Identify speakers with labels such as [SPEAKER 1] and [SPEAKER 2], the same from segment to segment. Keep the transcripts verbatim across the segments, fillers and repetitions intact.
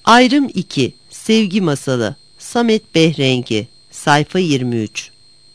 [SPEAKER 1] Ayrım iki. Sevgi Masalı. Samet Behrengi. Sayfa yirmi üç.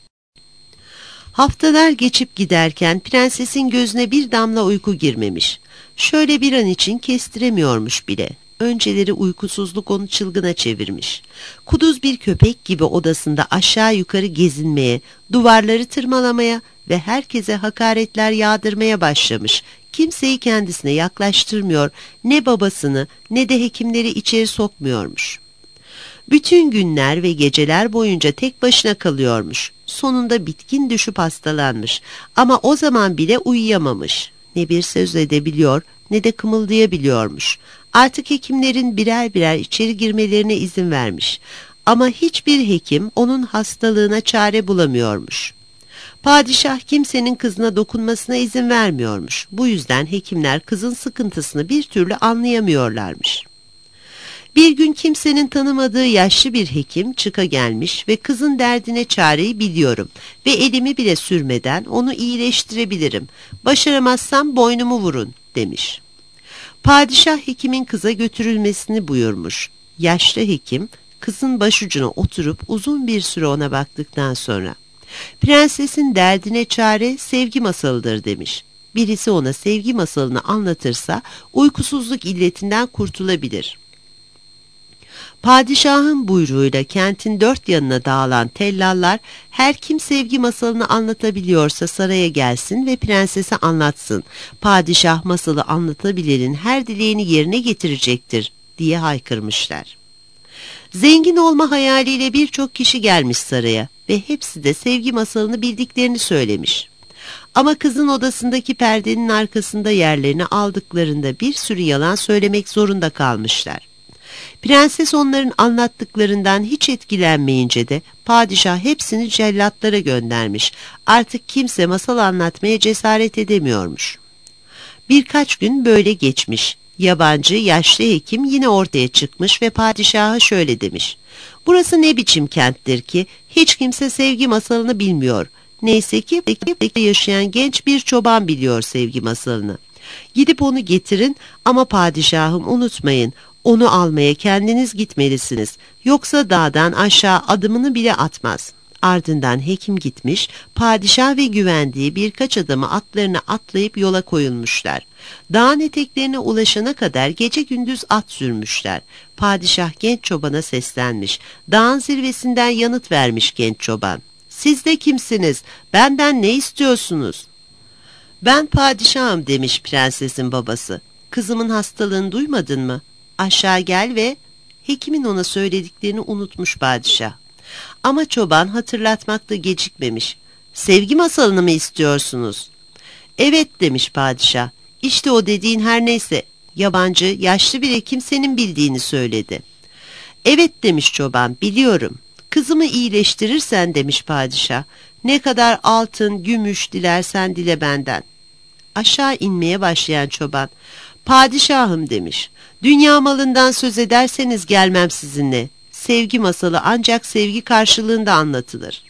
[SPEAKER 1] Haftalar geçip giderken prensesin gözüne bir damla uyku girmemiş. Şöyle bir an için kestiremiyormuş bile. Önceleri uykusuzluk onu çılgına çevirmiş. Kuduz bir köpek gibi odasında aşağı yukarı gezinmeye, duvarları tırmalamaya ve herkese hakaretler yağdırmaya başlamış. Kimseyi kendisine yaklaştırmıyor, ne babasını ne de hekimleri içeri sokmuyormuş. Bütün günler ve geceler boyunca tek başına kalıyormuş. Sonunda bitkin düşüp hastalanmış ama o zaman bile uyuyamamış. Ne bir söz edebiliyor ne de kımıldayabiliyormuş. Artık hekimlerin birer birer içeri girmelerine izin vermiş. Ama hiçbir hekim onun hastalığına çare bulamıyormuş. Padişah kimsenin kızına dokunmasına izin vermiyormuş. Bu yüzden hekimler kızın sıkıntısını bir türlü anlayamıyorlarmış. Bir gün kimsenin tanımadığı yaşlı bir hekim çıka gelmiş ve kızın derdine çareyi biliyorum ve elimi bile sürmeden onu iyileştirebilirim. Başaramazsam boynumu vurun demiş. Padişah hekimin kıza götürülmesini buyurmuş. Yaşlı hekim kızın başucuna oturup uzun bir süre ona baktıktan sonra prensesin derdine çare sevgi masalıdır demiş. Birisi ona sevgi masalını anlatırsa uykusuzluk illetinden kurtulabilir. Padişahın buyruğuyla kentin dört yanına dağılan tellallar her kim sevgi masalını anlatabiliyorsa saraya gelsin ve prensese anlatsın. Padişah masalı anlatabilenin her dileğini yerine getirecektir diye haykırmışlar. Zengin olma hayaliyle birçok kişi gelmiş saraya ve hepsi de sevgi masalını bildiklerini söylemiş. Ama kızın odasındaki perdenin arkasında yerlerini aldıklarında bir sürü yalan söylemek zorunda kalmışlar. Prenses onların anlattıklarından hiç etkilenmeyince de padişah hepsini cellatlara göndermiş. Artık kimse masal anlatmaya cesaret edemiyormuş. Birkaç gün böyle geçmiş. Yabancı yaşlı hekim yine ortaya çıkmış ve padişaha şöyle demiş. Burası ne biçim kenttir ki hiç kimse sevgi masalını bilmiyor. Neyse ki yaşayan genç bir çoban biliyor sevgi masalını. Gidip onu getirin ama padişahım unutmayın. Onu almaya kendiniz gitmelisiniz. Yoksa dağdan aşağı adımını bile atmaz. Ardından hekim gitmiş, padişah ve güvendiği birkaç adamı atlarına atlayıp yola koyulmuşlar. Dağın eteklerine ulaşana kadar gece gündüz at sürmüşler. Padişah genç çobana seslenmiş. Dağın zirvesinden yanıt vermiş genç çoban. Siz de kimsiniz? Benden ne istiyorsunuz? Ben padişahım demiş prensesin babası. Kızımın hastalığını duymadın mı? Aşağı gel ve hekimin ona söylediklerini unutmuş padişah. Ama çoban hatırlatmakta gecikmemiş. Sevgi masalını mı istiyorsunuz? Evet demiş padişah. İşte o dediğin her neyse. Yabancı yaşlı bir hekim senin bildiğini söyledi. Evet demiş çoban, biliyorum. Kızımı iyileştirirsen demiş padişah. Ne kadar altın, gümüş dilersen dile benden. Aşağı inmeye başlayan çoban. Padişahım demiş. Dünya malından söz ederseniz gelmem sizinle. Sevgi masalı ancak sevgi karşılığında anlatılır.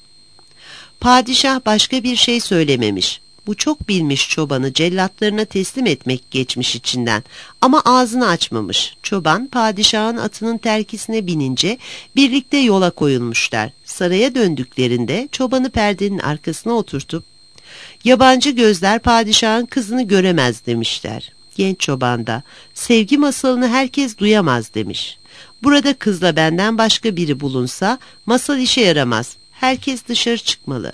[SPEAKER 1] Padişah başka bir şey söylememiş. Bu çok bilmiş çobanı cellatlarına teslim etmek geçmiş içinden. Ama ağzını açmamış. Çoban padişahın atının terkisine binince birlikte yola koyulmuşlar. Saraya döndüklerinde çobanı perdenin arkasına oturtup yabancı gözler padişahın kızını göremez demişler. Genç çoban da sevgi masalını herkes duyamaz demiş. Burada kızla benden başka biri bulunsa masal işe yaramaz. Herkes dışarı çıkmalı.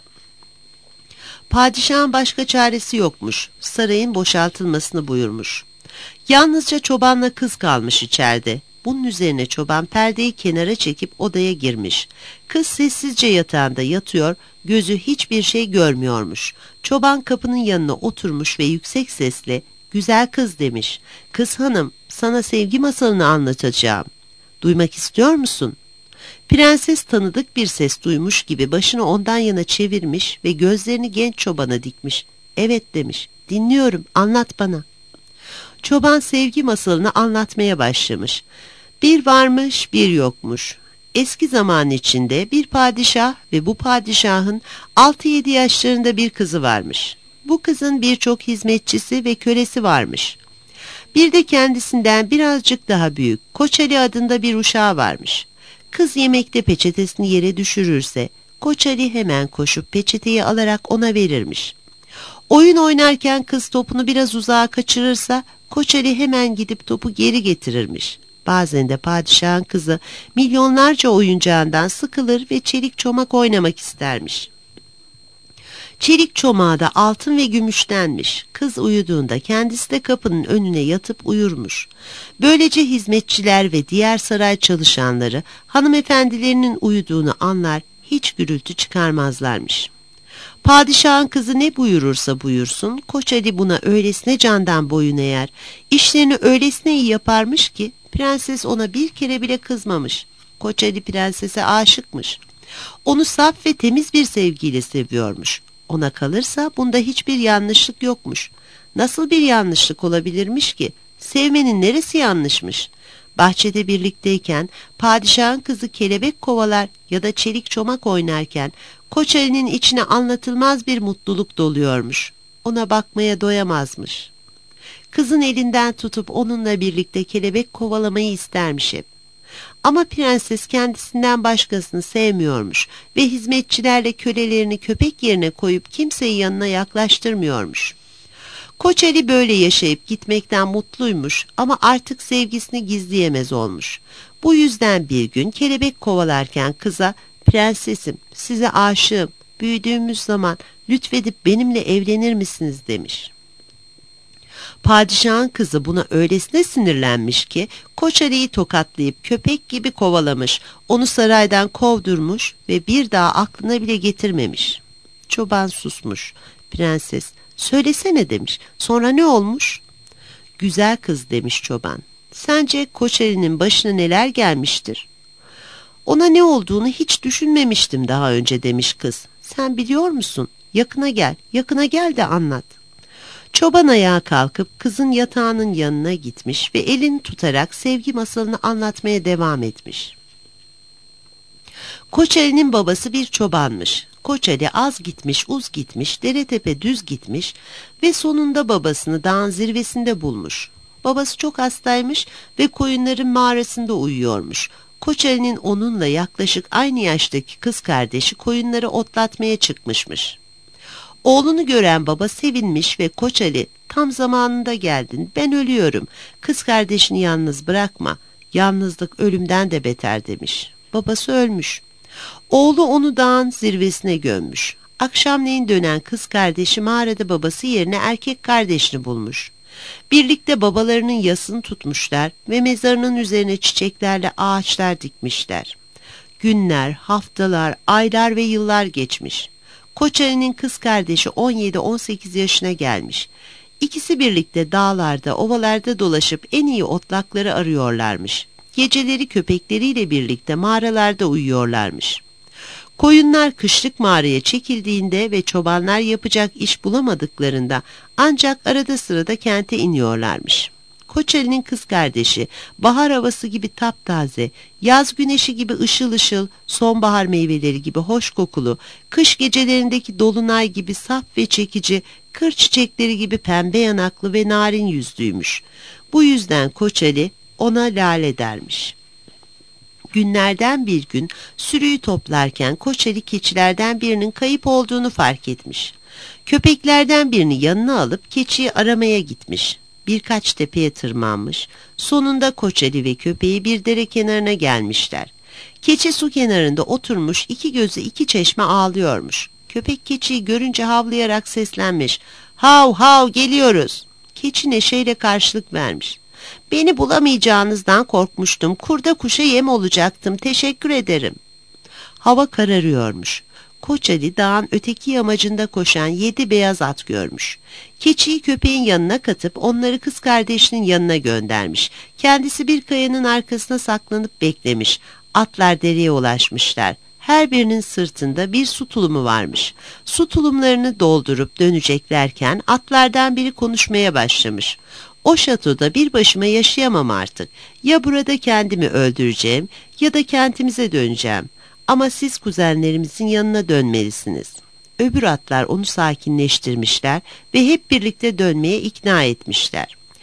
[SPEAKER 1] Padişahın başka çaresi yokmuş. Sarayın boşaltılmasını buyurmuş. Yalnızca çobanla kız kalmış içeride. Bunun üzerine çoban perdeyi kenara çekip odaya girmiş. Kız sessizce yatağında yatıyor, gözü hiçbir şey görmüyormuş. Çoban kapının yanına oturmuş ve yüksek sesle "Güzel kız" demiş. "Kız hanım, sana sevgi masalını anlatacağım. Duymak istiyor musun?" Prenses tanıdık bir ses duymuş gibi başını ondan yana çevirmiş ve gözlerini genç çobana dikmiş. "Evet" demiş. "Dinliyorum, anlat bana." Çoban sevgi masalını anlatmaya başlamış. Bir varmış, bir yokmuş. Eski zaman içinde bir padişah ve bu padişahın altı yedi yaşlarında bir kızı varmış. Bu kızın birçok hizmetçisi ve kölesi varmış. Bir de kendisinden birazcık daha büyük Koç Ali adında bir uşağı varmış. Kız yemekte peçetesini yere düşürürse Koç Ali hemen koşup peçeteyi alarak ona verirmiş. Oyun oynarken kız topunu biraz uzağa kaçırırsa Koç Ali hemen gidip topu geri getirirmiş. Bazen de padişahın kızı milyonlarca oyuncağından sıkılır ve çelik çomak oynamak istermiş. Çelik çomağı da altın ve gümüştenmiş. Kız uyuduğunda kendisi de kapının önüne yatıp uyurmuş. Böylece hizmetçiler ve diğer saray çalışanları hanımefendilerinin uyuduğunu anlar, hiç gürültü çıkarmazlarmış. Padişahın kızı ne buyurursa buyursun, Koç Ali buna öylesine candan boyun eğer, işlerini öylesine iyi yaparmış ki prenses ona bir kere bile kızmamış. Koç Ali prensese aşıkmış. Onu saf ve temiz bir sevgiyle seviyormuş. Ona kalırsa bunda hiçbir yanlışlık yokmuş. Nasıl bir yanlışlık olabilirmiş ki? Sevmenin neresi yanlışmış? Bahçede birlikteyken padişahın kızı kelebek kovalar ya da çelik çomak oynarken Koç Ali'nin içine anlatılmaz bir mutluluk doluyormuş. Ona bakmaya doyamazmış. Kızın elinden tutup onunla birlikte kelebek kovalamayı istermiş hep. Ama prenses kendisinden başkasını sevmiyormuş ve hizmetçilerle kölelerini köpek yerine koyup kimseyi yanına yaklaştırmıyormuş. Koç Ali böyle yaşayıp gitmekten mutluymuş ama artık sevgisini gizleyemez olmuş. Bu yüzden bir gün kelebek kovalarken kıza "Prensesim, size aşığım, büyüdüğümüz zaman lütfedip benimle evlenir misiniz?" demiş. Padişahın kızı buna öylesine sinirlenmiş ki Koç Ali'yi tokatlayıp köpek gibi kovalamış, onu saraydan kovdurmuş ve bir daha aklına bile getirmemiş. Çoban susmuş. Prenses, söylesene demiş. Sonra ne olmuş? Güzel kız demiş çoban. Sence Koç Ali'nin başına neler gelmiştir? Ona ne olduğunu hiç düşünmemiştim daha önce demiş kız. Sen biliyor musun? Yakına gel, yakına gel de anlat. Çoban ayağa kalkıp kızın yatağının yanına gitmiş ve elini tutarak sevgi masalını anlatmaya devam etmiş. Koç Ali'nin babası bir çobanmış. Koç Ali az gitmiş, uz gitmiş, dere tepe düz gitmiş ve sonunda babasını dağın zirvesinde bulmuş. Babası çok hastaymış ve koyunların mağarasında uyuyormuş. Koç Ali'nin onunla yaklaşık aynı yaştaki kız kardeşi koyunları otlatmaya çıkmışmış. Oğlunu gören baba sevinmiş ve Koç Ali, "Tam zamanında geldin, ben ölüyorum, kız kardeşini yalnız bırakma, yalnızlık ölümden de beter" demiş. Babası ölmüş. Oğlu onu dağın zirvesine gömmüş. Akşamleyin dönen kız kardeşi mağarada babası yerine erkek kardeşini bulmuş. Birlikte babalarının yasını tutmuşlar ve mezarının üzerine çiçeklerle ağaçlar dikmişler. Günler, haftalar, aylar ve yıllar geçmiş. Koç Ali'nin kız kardeşi on yedi on sekiz yaşına gelmiş. İkisi birlikte dağlarda, ovalarda dolaşıp en iyi otlakları arıyorlarmış. Geceleri köpekleriyle birlikte mağaralarda uyuyorlarmış. Koyunlar kışlık mağaraya çekildiğinde ve çobanlar yapacak iş bulamadıklarında ancak arada sırada kente iniyorlarmış. Koç Ali'nin kız kardeşi bahar havası gibi taptaze, yaz güneşi gibi ışıl ışıl, sonbahar meyveleri gibi hoş kokulu, kış gecelerindeki dolunay gibi saf ve çekici, kır çiçekleri gibi pembe yanaklı ve narin yüzlüymüş. Bu yüzden Koç Ali ona Lale dermiş. Günlerden bir gün sürüyü toplarken Koç Ali keçilerden birinin kayıp olduğunu fark etmiş. Köpeklerden birini yanına alıp keçiyi aramaya gitmiş. Birkaç tepeye tırmanmış. Sonunda Koç Ali ve köpeği bir dere kenarına gelmişler. Keçi su kenarında oturmuş, iki gözü iki çeşme ağlıyormuş. Köpek keçiyi görünce havlayarak seslenmiş. "Hav hav, geliyoruz." Keçi neşeyle karşılık vermiş. "Beni bulamayacağınızdan korkmuştum. Kurda kuşa yem olacaktım. Teşekkür ederim." Hava kararıyormuş. Koç Ali dağın öteki yamacında koşan yedi beyaz at görmüş. Keçiyi köpeğin yanına katıp onları kız kardeşinin yanına göndermiş. Kendisi bir kayanın arkasına saklanıp beklemiş. Atlar dereye ulaşmışlar. Her birinin sırtında bir su tulumu varmış. Su tulumlarını doldurup döneceklerken atlardan biri konuşmaya başlamış. "O şatoda bir başıma yaşayamam artık. Ya burada kendimi öldüreceğim ya da kentimize döneceğim. Ama siz kuzenlerimizin yanına dönmelisiniz." Öbür atlar onu sakinleştirmişler ve hep birlikte dönmeye ikna etmişler.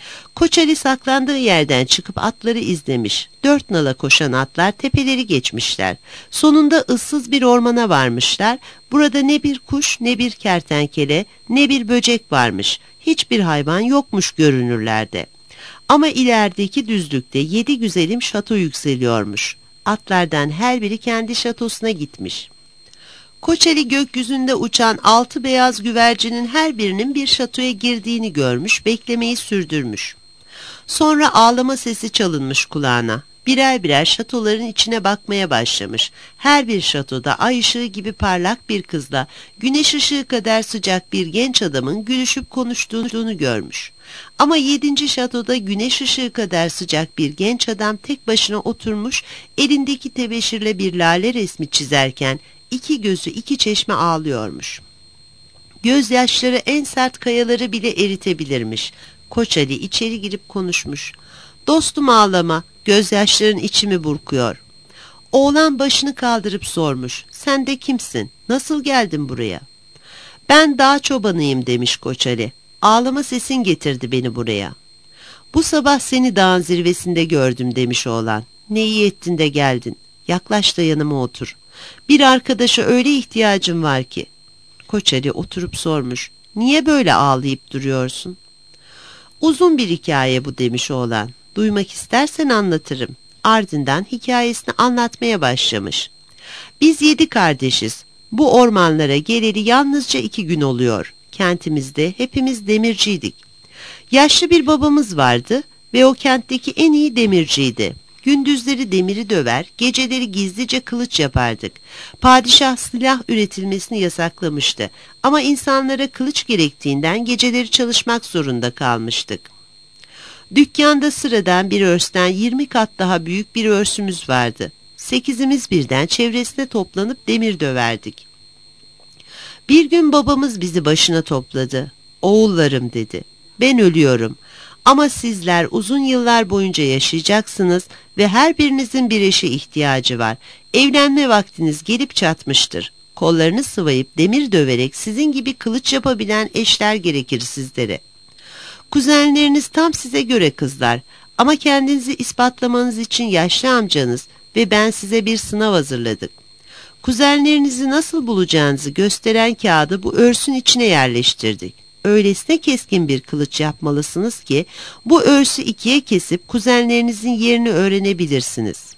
[SPEAKER 1] Koç Ali saklandığı yerden çıkıp atları izlemiş. Dört nala koşan atlar tepeleri geçmişler. Sonunda ıssız bir ormana varmışlar. Burada ne bir kuş, ne bir kertenkele, ne bir böcek varmış. Hiçbir hayvan yokmuş görünürlerde. Ama ilerideki düzlükte yedi güzelim şato yükseliyormuş. Atlardan her biri kendi şatosuna gitmiş. Koç Ali gökyüzünde uçan altı beyaz güvercinin her birinin bir şatoya girdiğini görmüş, beklemeyi sürdürmüş. Sonra ağlama sesi çalınmış kulağına. Birer birer şatoların içine bakmaya başlamış. Her bir şatoda ay ışığı gibi parlak bir kızla güneş ışığı kadar sıcak bir genç adamın gülüşüp konuştuğunu görmüş. Ama yedinci şatoda güneş ışığı kadar sıcak bir genç adam tek başına oturmuş, elindeki tebeşirle bir lale resmi çizerken iki gözü iki çeşme ağlıyormuş. Gözyaşları en sert kayaları bile eritebilirmiş. Koç Ali içeri girip konuşmuş. "Dostum ağlama, gözyaşların içimi burkuyor." Oğlan başını kaldırıp sormuş. "Sen de kimsin? Nasıl geldin buraya?" "Ben dağ çobanıyım," demiş Koç Ali. "Ağlama sesin getirdi beni buraya." "Bu sabah seni dağın zirvesinde gördüm," demiş oğlan. "Ne iyi ettin de geldin. Yaklaş da yanıma otur. Bir arkadaşa öyle ihtiyacım var ki." Koç Ali oturup sormuş. "Niye böyle ağlayıp duruyorsun?" "Uzun bir hikaye bu," demiş oğlan. "Duymak istersen anlatırım." Ardından hikayesini anlatmaya başlamış. "Biz yedi kardeşiz. Bu ormanlara geleli yalnızca iki gün oluyor. Kentimizde hepimiz demirciydik. Yaşlı bir babamız vardı ve o kentteki en iyi demirciydi. Gündüzleri demiri döver, geceleri gizlice kılıç yapardık. Padişah silah üretilmesini yasaklamıştı ama insanlara kılıç gerektiğinden geceleri çalışmak zorunda kalmıştık. Dükkanda sıradan bir örsten yirmi kat daha büyük bir örsümüz vardı. Sekizimiz birden çevresine toplanıp demir döverdik. Bir gün babamız bizi başına topladı. "Oğullarım," dedi, "ben ölüyorum. Ama sizler uzun yıllar boyunca yaşayacaksınız ve her birinizin bir eşe ihtiyacı var. Evlenme vaktiniz gelip çatmıştır. Kollarını sıvayıp demir döverek sizin gibi kılıç yapabilen eşler gerekir sizlere. Kuzenleriniz tam size göre kızlar ama kendinizi ispatlamanız için yaşlı amcanız ve ben size bir sınav hazırladık. Kuzenlerinizi nasıl bulacağınızı gösteren kağıdı bu örsün içine yerleştirdik. Öylesine keskin bir kılıç yapmalısınız ki bu örsü ikiye kesip kuzenlerinizin yerini öğrenebilirsiniz."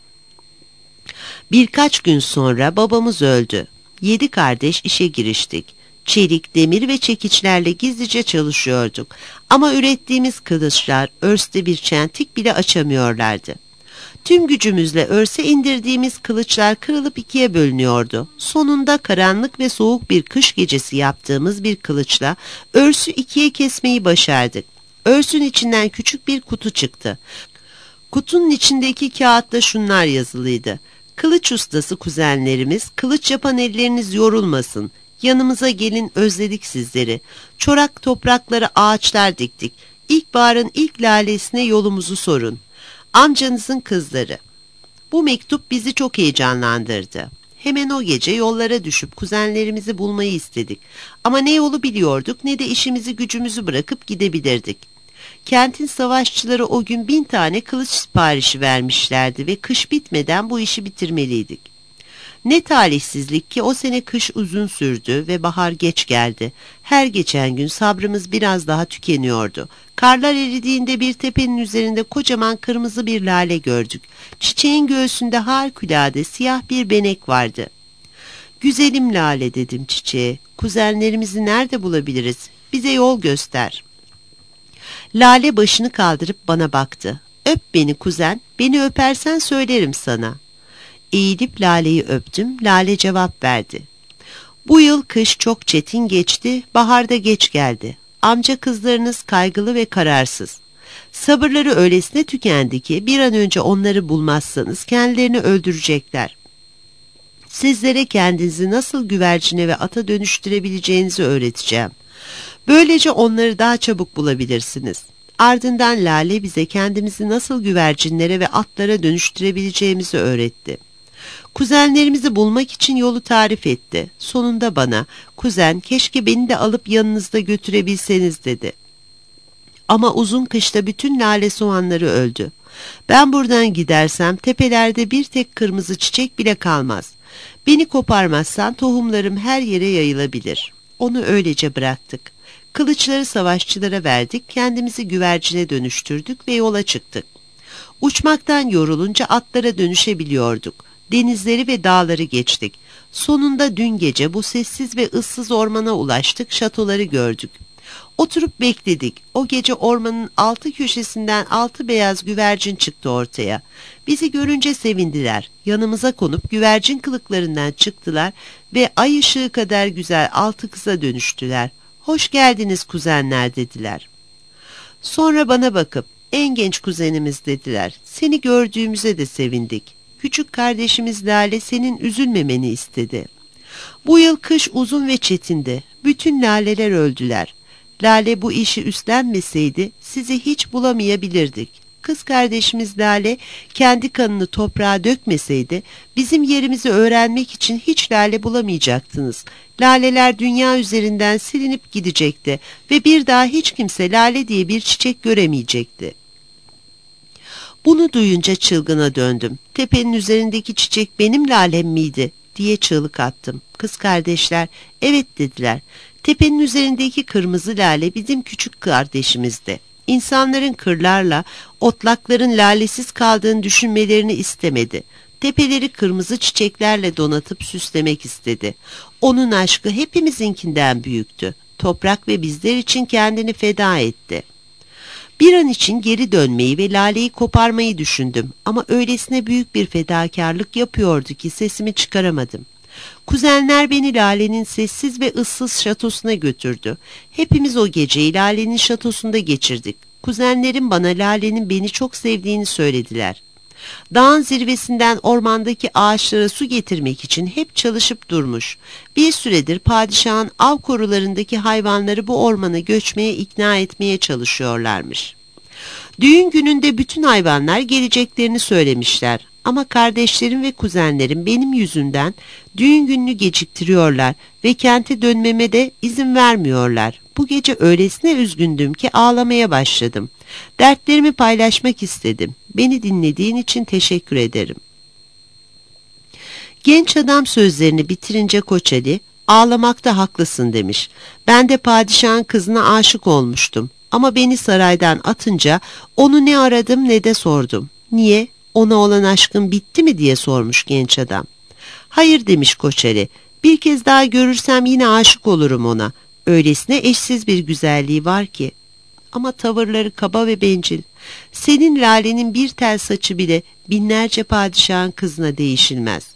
[SPEAKER 1] Birkaç gün sonra babamız öldü. Yedi kardeş işe giriştik. Çelik, demir ve çekiçlerle gizlice çalışıyorduk. Ama ürettiğimiz kılıçlar örste bir çentik bile açamıyorlardı. Tüm gücümüzle örse indirdiğimiz kılıçlar kırılıp ikiye bölünüyordu. Sonunda karanlık ve soğuk bir kış gecesi yaptığımız bir kılıçla örsü ikiye kesmeyi başardık. Örsün içinden küçük bir kutu çıktı. Kutunun içindeki kağıtta şunlar yazılıydı: "Kılıç ustası kuzenlerimiz, kılıç yapan elleriniz yorulmasın. Yanımıza gelin, özledik sizleri. Çorak topraklara ağaçlar diktik. İlkbaharın ilk lalesine yolumuzu sorun. Amcanızın kızları." Bu mektup bizi çok heyecanlandırdı. Hemen o gece yollara düşüp kuzenlerimizi bulmayı istedik. Ama ne yolu biliyorduk ne de işimizi gücümüzü bırakıp gidebilirdik. Kentin savaşçıları o gün bin tane kılıç siparişi vermişlerdi ve kış bitmeden bu işi bitirmeliydik. Ne talihsizlik ki o sene kış uzun sürdü ve bahar geç geldi. Her geçen gün sabrımız biraz daha tükeniyordu. Karlar eridiğinde bir tepenin üzerinde kocaman kırmızı bir lale gördük. Çiçeğin göğsünde harikulade siyah bir benek vardı. "Güzelim lale," dedim çiçeğe, "kuzenlerimizi nerede bulabiliriz? Bize yol göster." Lale başını kaldırıp bana baktı. "Öp beni kuzen, beni öpersen söylerim sana." Eğilip laleyi öptüm. Lale cevap verdi. "Bu yıl kış çok çetin geçti, baharda geç geldi. Amca kızlarınız kaygılı ve kararsız. Sabırları öylesine tükendi ki bir an önce onları bulmazsanız kendilerini öldürecekler. Sizlere kendinizi nasıl güvercine ve ata dönüştürebileceğinizi öğreteceğim. Böylece onları daha çabuk bulabilirsiniz." Ardından Lale bize kendimizi nasıl güvercinlere ve atlara dönüştürebileceğimizi öğretti. Kuzenlerimizi bulmak için yolu tarif etti. Sonunda bana, "Kuzen, keşke beni de alıp yanınızda götürebilseniz," dedi. Ama uzun kışta bütün lale soğanları öldü. Ben buradan gidersem tepelerde bir tek kırmızı çiçek bile kalmaz. Beni koparmazsan tohumlarım her yere yayılabilir. Onu öylece bıraktık. Kılıçları savaşçılara verdik, kendimizi güvercine dönüştürdük ve yola çıktık. Uçmaktan yorulunca atlara dönüşebiliyorduk. Denizleri ve dağları geçtik. Sonunda dün gece bu sessiz ve ıssız ormana ulaştık, şatoları gördük. Oturup bekledik. O gece ormanın altı köşesinden altı beyaz güvercin çıktı ortaya. Bizi görünce sevindiler. Yanımıza konup güvercin kılıklarından çıktılar ve ay ışığı kadar güzel altı kıza dönüştüler. "Hoş geldiniz kuzenler," dediler. Sonra bana bakıp, "En genç kuzenimiz," dediler. "Seni gördüğümüze de sevindik. Küçük kardeşimiz Lale senin üzülmemeni istedi." Bu yıl kış uzun ve çetindi. Bütün laleler öldüler. Lale bu işi üstlenmeseydi sizi hiç bulamayabilirdik. Kız kardeşimiz Lale kendi kanını toprağa dökmeseydi bizim yerimizi öğrenmek için hiç lale bulamayacaktınız. Laleler dünya üzerinden silinip gidecekti ve bir daha hiç kimse lale diye bir çiçek göremeyecekti. Bunu duyunca çılgına döndüm. "Tepenin üzerindeki çiçek benim lalem miydi?" diye çığlık attım. Kız kardeşler evet dediler. Tepenin üzerindeki kırmızı lale bizim küçük kardeşimizdi. İnsanların kırlarla, otlakların lalesiz kaldığını düşünmelerini istemedi. Tepeleri kırmızı çiçeklerle donatıp süslemek istedi. Onun aşkı hepimizinkinden büyüktü. Toprak ve bizler için kendini feda etti. Bir an için geri dönmeyi ve laleyi koparmayı düşündüm ama öylesine büyük bir fedakarlık yapıyordu ki sesimi çıkaramadım. Kuzenler beni Lale'nin sessiz ve ıssız şatosuna götürdü. Hepimiz o geceyi Lale'nin şatosunda geçirdik. Kuzenlerim bana Lale'nin beni çok sevdiğini söylediler. Dağın zirvesinden ormandaki ağaçlara su getirmek için hep çalışıp durmuş. Bir süredir padişahın av korularındaki hayvanları bu ormana göçmeye ikna etmeye çalışıyorlarmış. Düğün gününde bütün hayvanlar geleceklerini söylemişler. Ama kardeşlerim ve kuzenlerim benim yüzümden düğün gününü geciktiriyorlar ve kente dönmeme de izin vermiyorlar. Bu gece öylesine üzgündüm ki ağlamaya başladım. Dertlerimi paylaşmak istedim. Beni dinlediğin için teşekkür ederim. Genç adam sözlerini bitirince Koçeli, "Ağlamakta haklısın," demiş. "Ben de padişahın kızına aşık olmuştum. Ama beni saraydan atınca onu ne aradım ne de sordum. Niye? Ona olan aşkın bitti mi?" diye sormuş genç adam. "Hayır," demiş Koçeli. "Bir kez daha görürsem yine aşık olurum ona. Öylesine eşsiz bir güzelliği var ki. Ama tavırları kaba ve bencil. Senin Lale'nin bir tel saçı bile binlerce padişahın kızına değişilmez."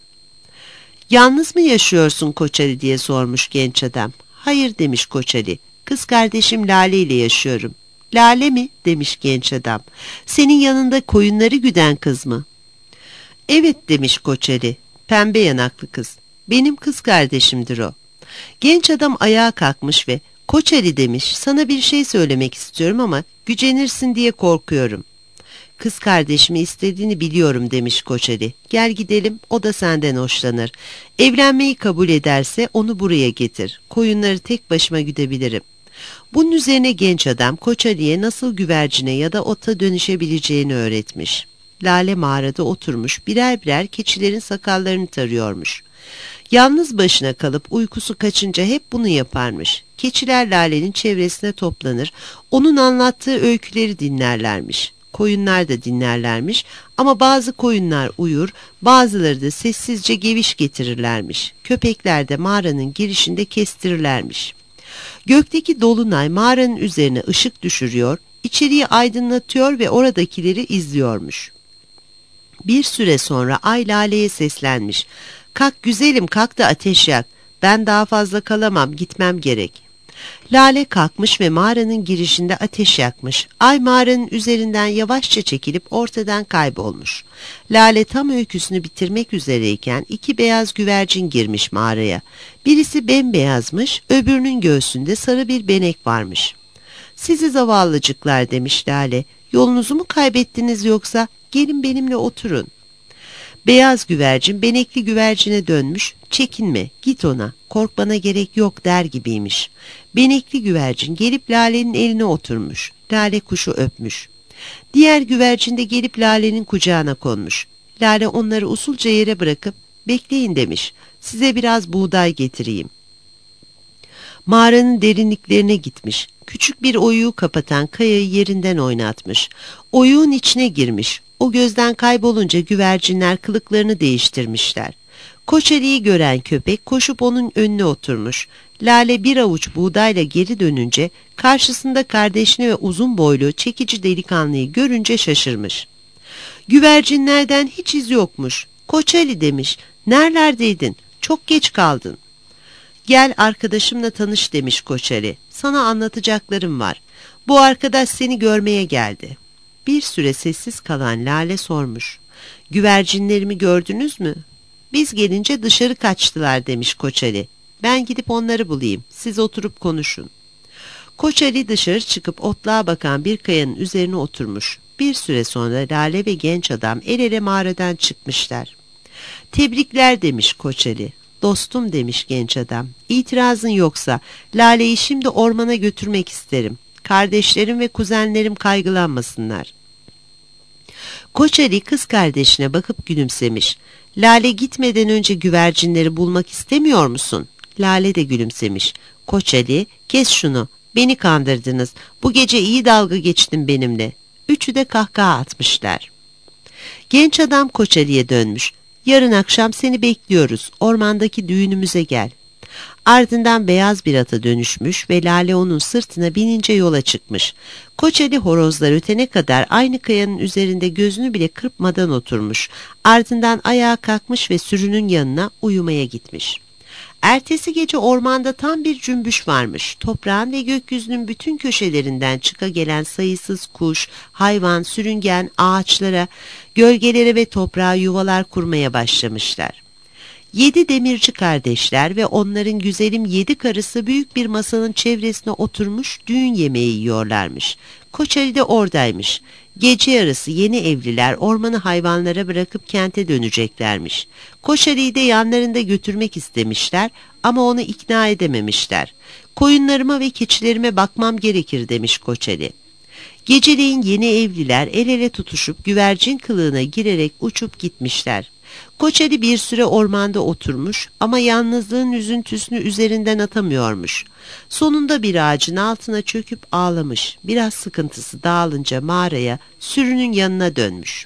[SPEAKER 1] "Yalnız mı yaşıyorsun Koçeli?" diye sormuş genç adam. "Hayır," demiş Koçeli. "Kız kardeşim Lale ile yaşıyorum." "Lale mi?" demiş genç adam. "Senin yanında koyunları güden kız mı?" "Evet," demiş Koçeli. "Pembe yanaklı kız. Benim kız kardeşimdir o." Genç adam ayağa kalkmış ve "Koçeli," demiş, "sana bir şey söylemek istiyorum ama gücenirsin diye korkuyorum." "Kız kardeşimi istediğini biliyorum," demiş Koçeli. "Gel gidelim, o da senden hoşlanır. Evlenmeyi kabul ederse onu buraya getir. Koyunları tek başıma güdebilirim." Bunun üzerine genç adam Koçeli'ye nasıl güvercine ya da ota dönüşebileceğini öğretmiş. Lale mağarada oturmuş birer birer keçilerin sakallarını tarıyormuş. Yalnız başına kalıp uykusu kaçınca hep bunu yaparmış. Keçiler Lale'nin çevresine toplanır, onun anlattığı öyküleri dinlerlermiş. Koyunlar da dinlerlermiş ama bazı koyunlar uyur, bazıları da sessizce geviş getirirlermiş. Köpekler de mağaranın girişinde kestirirlermiş. Gökteki dolunay mağaranın üzerine ışık düşürüyor, içeriği aydınlatıyor ve oradakileri izliyormuş. Bir süre sonra ay Lale'ye seslenmiş. "Kalk güzelim, kalk da ateş yak. Ben daha fazla kalamam, gitmem gerek." Lale kalkmış ve mağaranın girişinde ateş yakmış. Ay mağaranın üzerinden yavaşça çekilip ortadan kaybolmuş. Lale tam öyküsünü bitirmek üzereyken iki beyaz güvercin girmiş mağaraya. Birisi bembeyazmış, öbürünün göğsünde sarı bir benek varmış. "Sizi zavallıcıklar," demiş Lale. "Yolunuzu mu kaybettiniz yoksa? Gelin benimle oturun." Beyaz güvercin benekli güvercine dönmüş, "Çekinme, git ona, korkmana gerek yok," der gibiymiş. Benekli güvercin gelip Lale'nin eline oturmuş. Lale kuşu öpmüş. Diğer güvercin de gelip Lale'nin kucağına konmuş. Lale onları usulca yere bırakıp bekleyin demiş. Size biraz buğday getireyim. Mağaranın derinliklerine gitmiş. Küçük bir oyuğu kapatan kayayı yerinden oynatmış. Oyuğun içine girmiş. O gözden kaybolunca güvercinler kılıklarını değiştirmişler. Koç Ali'yi gören köpek koşup onun önüne oturmuş. Lale bir avuç buğdayla geri dönünce karşısında kardeşini ve uzun boylu çekici delikanlıyı görünce şaşırmış. Güvercinlerden hiç iz yokmuş. Koç Ali demiş, nerelerdeydin? Çok geç kaldın. Gel arkadaşımla tanış demiş Koç Ali. Sana anlatacaklarım var. Bu arkadaş seni görmeye geldi. Bir süre sessiz kalan Lale sormuş. Güvercinlerimi gördünüz mü? Biz gelince dışarı kaçtılar demiş Koç Ali. Ben gidip onları bulayım. Siz oturup konuşun. Koç Ali dışarı çıkıp otluğa bakan bir kayanın üzerine oturmuş. Bir süre sonra Lale ve genç adam el ele mağaradan çıkmışlar. Tebrikler demiş Koç Ali. Dostum demiş genç adam. İtirazın yoksa Lale'yi şimdi ormana götürmek isterim. Kardeşlerim ve kuzenlerim kaygılanmasınlar. Koç Ali kız kardeşine bakıp gülümsemiş. Lale gitmeden önce güvercinleri bulmak istemiyor musun? Lale de gülümsemiş. Koç Ali, kes şunu. Beni kandırdınız. Bu gece iyi dalga geçtin benimle. Üçü de kahkaha atmışlar. Genç adam Koç Ali'ye dönmüş. Yarın akşam seni bekliyoruz. Ormandaki düğünümüze gel. Ardından beyaz bir ata dönüşmüş ve Lale onun sırtına binince yola çıkmış. Koç Ali horozlar ötene kadar aynı kayanın üzerinde gözünü bile kırpmadan oturmuş. Ardından ayağa kalkmış ve sürünün yanına uyumaya gitmiş. Ertesi gece ormanda tam bir cümbüş varmış. Toprağın ve gökyüzünün bütün köşelerinden çıka gelen sayısız kuş, hayvan, sürüngen ağaçlara, gölgelere ve toprağa yuvalar kurmaya başlamışlar. Yedi demirci kardeşler ve onların güzelim yedi karısı büyük bir masanın çevresine oturmuş düğün yemeği yiyorlarmış. Koç Ali de oradaymış. Gece yarısı yeni evliler ormanı hayvanlara bırakıp kente döneceklermiş. Koç Ali'yi de yanlarında götürmek istemişler ama onu ikna edememişler. Koyunlarıma ve keçilerime bakmam gerekir demiş Koç Ali. Geceleyin yeni evliler el ele tutuşup güvercin kılığına girerek uçup gitmişler. Koç Ali bir süre ormanda oturmuş ama yalnızlığın üzüntüsünü üzerinden atamıyormuş. Sonunda bir ağacın altına çöküp ağlamış. Biraz sıkıntısı dağılınca mağaraya, sürünün yanına dönmüş.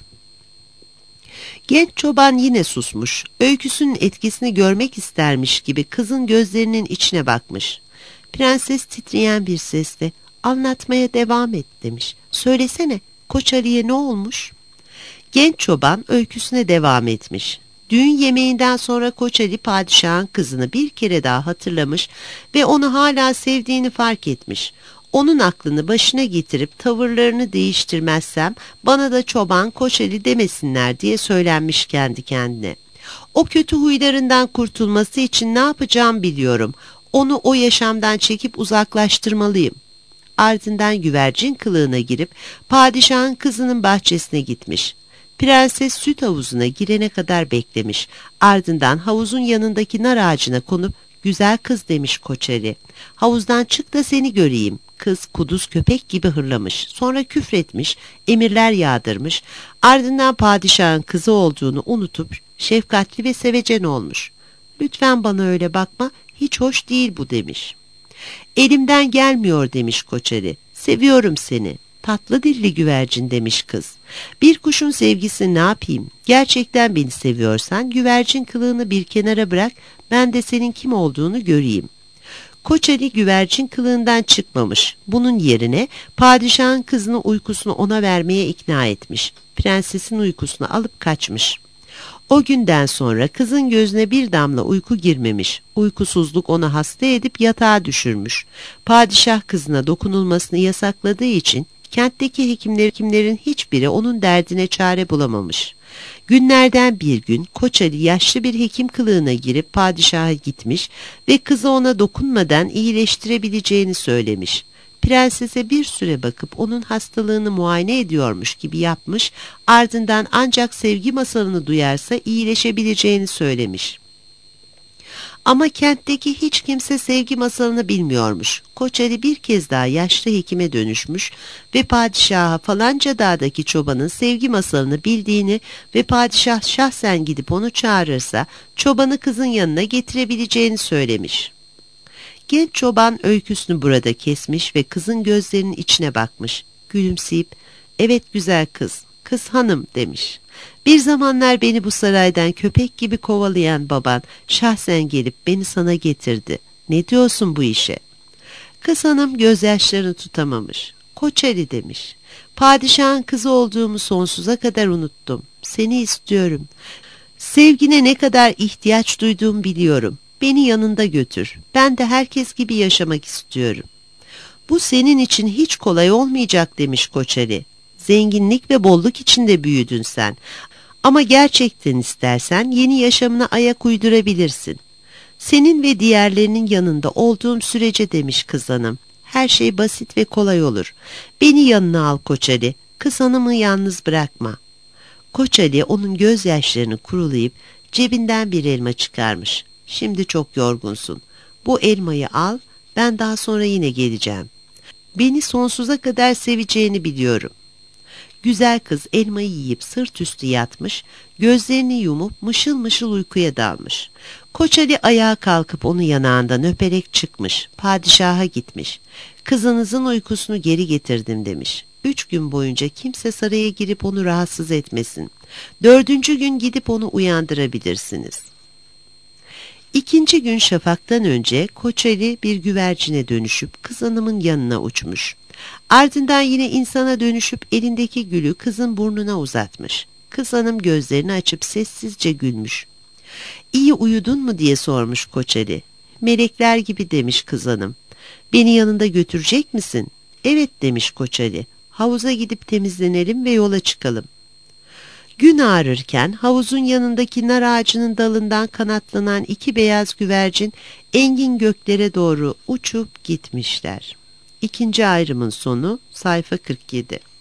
[SPEAKER 1] Genç çoban yine susmuş. Öyküsünün etkisini görmek istermiş gibi kızın gözlerinin içine bakmış. Prenses titreyen bir sesle anlatmaya devam et demiş. Söylesene, Koç Ali'ye ne olmuş? Genç çoban öyküsüne devam etmiş. Düğün yemeğinden sonra Koç Ali padişahın kızını bir kere daha hatırlamış ve onu hala sevdiğini fark etmiş. Onun aklını başına getirip tavırlarını değiştirmezsem bana da çoban Koç Ali demesinler diye söylenmiş kendi kendine. O kötü huylarından kurtulması için ne yapacağım biliyorum. Onu o yaşamdan çekip uzaklaştırmalıyım. Ardından güvercin kılığına girip padişahın kızının bahçesine gitmiş. Prenses süt havuzuna girene kadar beklemiş. Ardından havuzun yanındaki nar ağacına konup güzel kız demiş Koç Ali. Havuzdan çık da seni göreyim. Kız kuduz köpek gibi hırlamış. Sonra küfretmiş, emirler yağdırmış. Ardından padişahın kızı olduğunu unutup şefkatli ve sevecen olmuş. Lütfen bana öyle bakma, hiç hoş değil bu demiş. Elimden gelmiyor demiş Koç Ali. Seviyorum seni. Tatlı dilli güvercin demiş kız. Bir kuşun sevgisini ne yapayım? Gerçekten beni seviyorsan güvercin kılığını bir kenara bırak, ben de senin kim olduğunu göreyim. Koç Ali güvercin kılığından çıkmamış. Bunun yerine padişahın kızının uykusunu ona vermeye ikna etmiş. Prensesin uykusunu alıp kaçmış. O günden sonra kızın gözüne bir damla uyku girmemiş. Uykusuzluk onu hasta edip yatağa düşürmüş. Padişah kızına dokunulmasını yasakladığı için kentteki hekimler, hekimlerin hiçbiri onun derdine çare bulamamış. Günlerden bir gün Koç Ali yaşlı bir hekim kılığına girip padişaha gitmiş ve kızı ona dokunmadan iyileştirebileceğini söylemiş. Prensese bir süre bakıp onun hastalığını muayene ediyormuş gibi yapmış, ardından ancak sevgi masalını duyarsa iyileşebileceğini söylemiş. Ama kentteki hiç kimse sevgi masalını bilmiyormuş. Koç Ali bir kez daha yaşlı hekime dönüşmüş ve padişaha falanca dağdaki çobanın sevgi masalını bildiğini ve padişah şahsen gidip onu çağırırsa çobanı kızın yanına getirebileceğini söylemiş. Genç çoban öyküsünü burada kesmiş ve kızın gözlerinin içine bakmış. Gülümseyip, "Evet güzel kız, kız hanım," demiş. "Bir zamanlar beni bu saraydan köpek gibi kovalayan baban şahsen gelip beni sana getirdi. Ne diyorsun bu işe?" Kız hanım gözyaşlarını tutamamış. "Koç Ali," demiş. "Padişahın kızı olduğumu sonsuza kadar unuttum. Seni istiyorum. Sevgine ne kadar ihtiyaç duyduğumu biliyorum. Beni yanında götür. Ben de herkes gibi yaşamak istiyorum." "Bu senin için hiç kolay olmayacak," demiş Koç Ali. "Zenginlik ve bolluk içinde büyüdün sen. Ama gerçekten istersen yeni yaşamına ayak uydurabilirsin. Senin ve diğerlerinin yanında olduğum sürece," demiş kız hanım, "her şey basit ve kolay olur. Beni yanına al Koç Ali. Kız hanımı yalnız bırakma." Koç Ali onun gözyaşlarını kurulayıp cebinden bir elma çıkarmış. "Şimdi çok yorgunsun. Bu elmayı al, ben daha sonra yine geleceğim. Beni sonsuza kadar seveceğini biliyorum." Güzel kız elmayı yiyip sırt üstü yatmış, gözlerini yumup mışıl mışıl uykuya dalmış. Koç Ali ayağa kalkıp onu yanağından öperek çıkmış, padişaha gitmiş. "Kızınızın uykusunu geri getirdim," demiş. "Üç gün boyunca kimse saraya girip onu rahatsız etmesin. Dördüncü gün gidip onu uyandırabilirsiniz." İkinci gün şafaktan önce Koç Ali bir güvercine dönüşüp kız hanımın yanına uçmuş. Ardından yine insana dönüşüp elindeki gülü kızın burnuna uzatmış. Kız hanım gözlerini açıp sessizce gülmüş. "İyi uyudun mu?" diye sormuş Koç Ali. "Melekler gibi," demiş kız hanım. "Beni yanında götürecek misin?" "Evet," demiş Koç Ali. "Havuza gidip temizlenelim ve yola çıkalım." Gün ağarırken havuzun yanındaki nar ağacının dalından kanatlanan iki beyaz güvercin engin göklere doğru uçup gitmişler. İkinci ayrımın sonu, sayfa kırk yedi.